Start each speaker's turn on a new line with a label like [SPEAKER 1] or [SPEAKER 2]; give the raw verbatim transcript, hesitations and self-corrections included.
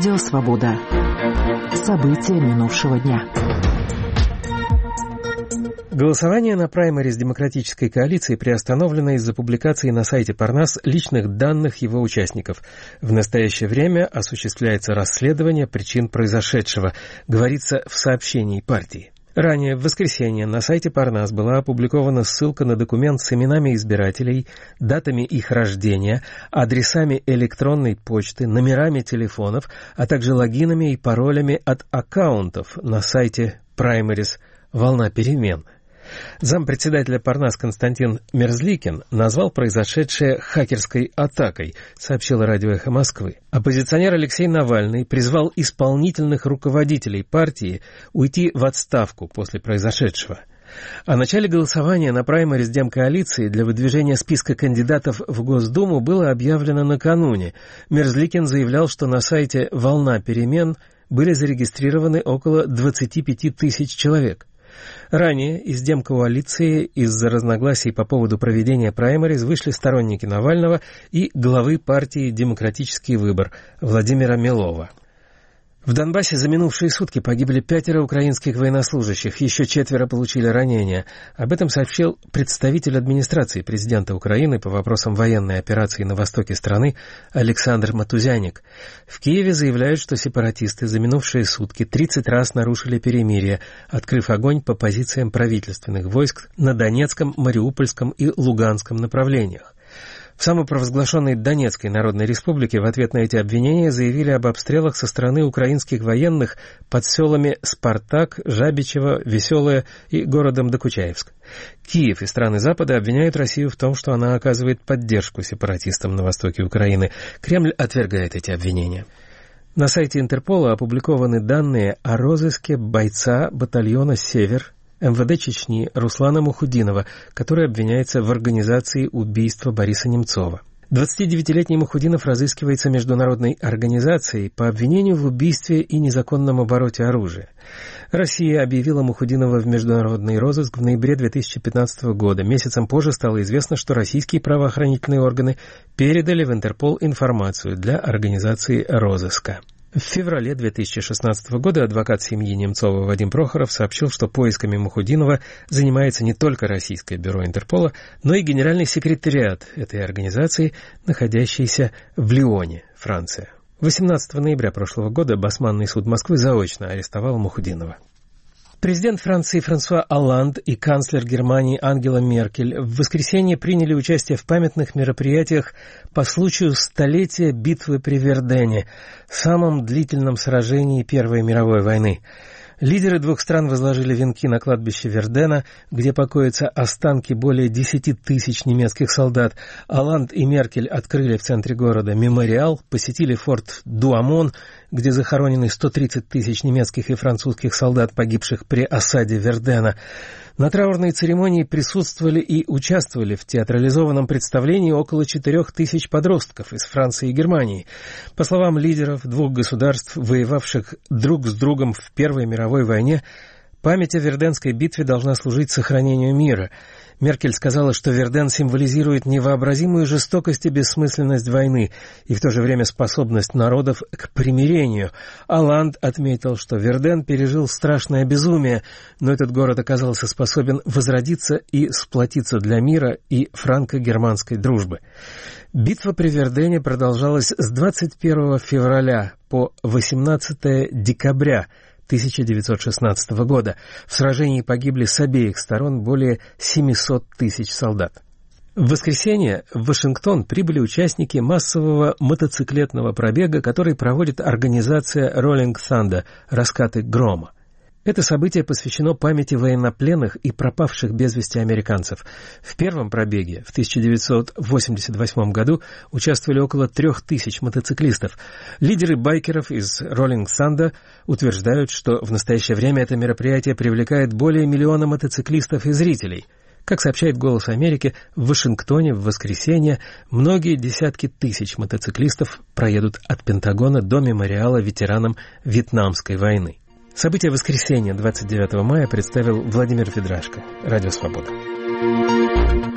[SPEAKER 1] Радио «Свобода». События минувшего дня.
[SPEAKER 2] Голосование на праймериз Демократической коалиции приостановлено из-за публикации на сайте Парнас личных данных его участников. В настоящее время осуществляется расследование причин произошедшего, говорится в сообщении партии. Ранее, в воскресенье, на сайте Парнас была опубликована ссылка на документ с именами избирателей, датами их рождения, адресами электронной почты, номерами телефонов, а также логинами и паролями от аккаунтов на сайте праймериз «Волна перемен». Зампредседателя Парнас Константин Мерзликин назвал произошедшее хакерской атакой, сообщило радио «Эхо Москвы. Оппозиционер Алексей Навальный призвал исполнительных руководителей партии уйти в отставку после произошедшего. О начале голосования на праймериз Демкоалиции для выдвижения списка кандидатов в Госдуму было объявлено накануне. Мерзликин заявлял, что на сайте «Волна перемен» были зарегистрированы около двадцать пять тысяч человек. Ранее из Демкоалиции из-за разногласий по поводу проведения праймериз вышли сторонники Навального и главы партии «Демократический выбор» Владимира Милова. В Донбассе за минувшие сутки погибли пятеро украинских военнослужащих, еще четверо получили ранения. Об этом сообщил представитель администрации президента Украины по вопросам военной операции на востоке страны Александр Матузяник. В Киеве заявляют, что сепаратисты за минувшие сутки тридцать раз нарушили перемирие, открыв огонь по позициям правительственных войск на Донецком, Мариупольском и Луганском направлениях. В самопровозглашенной Донецкой Народной Республике в ответ на эти обвинения заявили об обстрелах со стороны украинских военных под селами Спартак, Жабичево, Веселое и городом Докучаевск. Киев и страны Запада обвиняют Россию в том, что она оказывает поддержку сепаратистам на востоке Украины. Кремль отвергает эти обвинения. На сайте Интерпола опубликованы данные о розыске бойца батальона «Север» эм вэ дэ Чечни Руслана Мухудинова, который обвиняется в организации убийства Бориса Немцова. двадцатидевятилетний Мухудинов разыскивается международной организацией по обвинению в убийстве и незаконном обороте оружия. Россия объявила Мухудинова в международный розыск в ноябре две тысячи пятнадцатого года. Месяцем позже стало известно, что российские правоохранительные органы передали в Интерпол информацию для организации розыска. В феврале две тысячи шестнадцатого года адвокат семьи Немцова Вадим Прохоров сообщил, что поисками Мухудинова занимается не только Российское бюро Интерпола, но и генеральный секретариат этой организации, находящийся в Лионе, Франция. восемнадцатого ноября прошлого года Басманный суд Москвы заочно арестовал Мухудинова. Президент Франции Франсуа Олланд и канцлер Германии Ангела Меркель в воскресенье приняли участие в памятных мероприятиях по случаю столетия битвы при Вердене, самом длительном сражении Первой мировой войны. Лидеры двух стран возложили венки на кладбище Вердена, где покоятся останки более десяти тысяч немецких солдат. Олланд и Меркель открыли в центре города мемориал, посетили форт Дуамон, где захоронены сто тридцать тысяч немецких и французских солдат, погибших при осаде Вердена. На траурной церемонии присутствовали и участвовали в театрализованном представлении около четырех тысяч подростков из Франции и Германии. По словам лидеров двух государств, воевавших друг с другом в Первой мировой войне, память о Верденской битве должна служить сохранению мира. Меркель сказала, что Верден символизирует невообразимую жестокость и бессмысленность войны и в то же время способность народов к примирению. Олланд отметил, что Верден пережил страшное безумие, но этот город оказался способен возродиться и сплотиться для мира и франко-германской дружбы. Битва при Вердене продолжалась с двадцать первого февраля по восемнадцатого декабря тысяча девятьсот шестнадцатого года. В сражении погибли с обеих сторон более семисот тысяч солдат. В воскресенье в Вашингтон прибыли участники массового мотоциклетного пробега, который проводит организация Rolling Thunder «Раскаты грома». Это событие посвящено памяти военнопленных и пропавших без вести американцев. В первом пробеге в тысяча девятьсот восемьдесят восьмом году участвовали около трех тысяч мотоциклистов. Лидеры байкеров из Rolling Thunder утверждают, что в настоящее время это мероприятие привлекает более миллиона мотоциклистов и зрителей. Как сообщает «Голос Америки», в Вашингтоне в воскресенье многие десятки тысяч мотоциклистов проедут от Пентагона до мемориала ветеранам Вьетнамской войны. События воскресенья двадцать девятого мая представил Владимир Федрашко. Радио «Свобода».